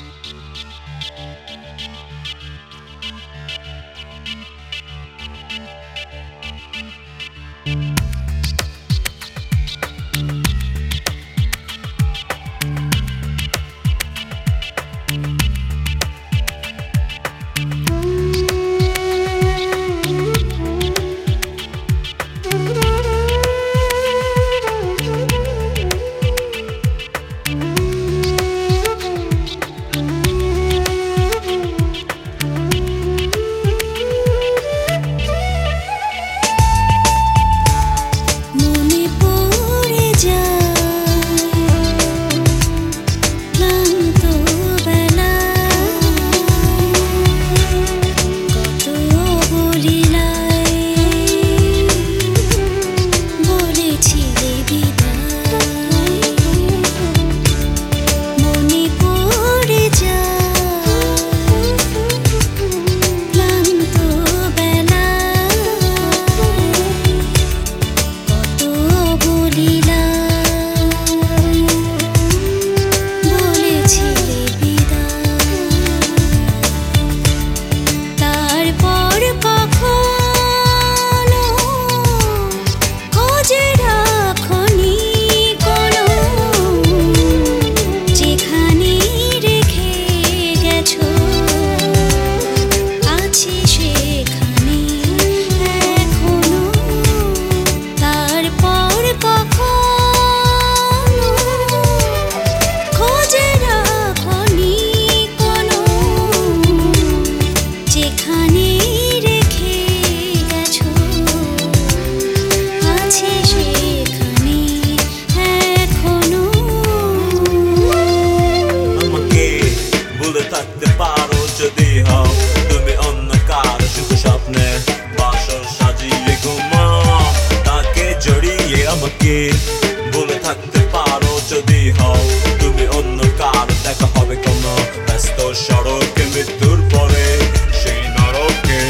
আমাকে বলে থাকতে পারো যদি হও তুমি অন্য কারো, দেখা হবে কোনো ব্যস্ত সড়কে মৃত্যুর পরে সেই নরকে।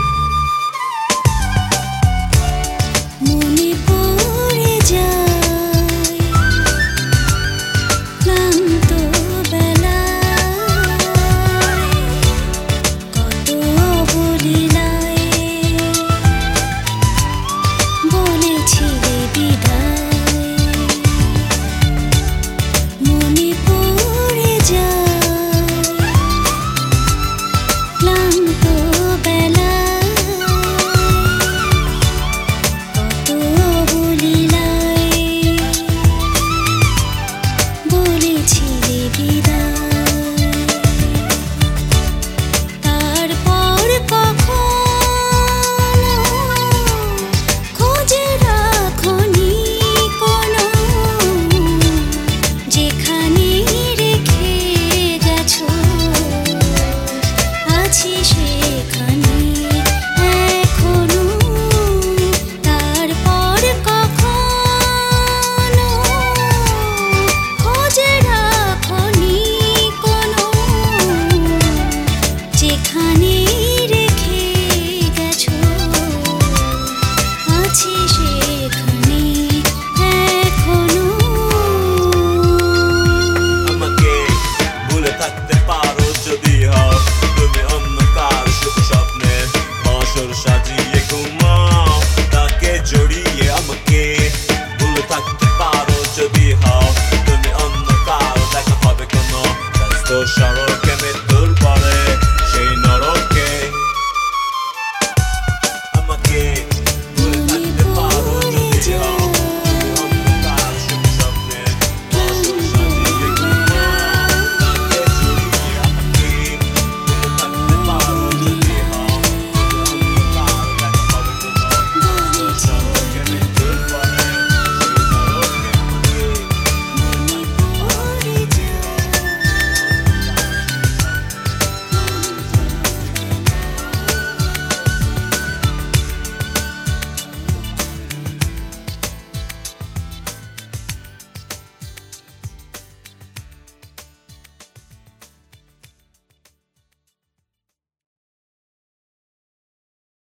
মনে পড়ে যায় ক্লান্ত বেলায় কত অবলীলায় বলেছিলে বিদায়। মনে পড়ে যায় ক্লান্ত বেলায় কত অবলীলায় বলেছিলে বিদায়। তারপর কখনো খোঁজে রাখনি কোনো, যেখানে রেখে গেছো আছি সেখানে এখনো। তারপর কখনো খোঁজে রাখনি কোনো, যেখানে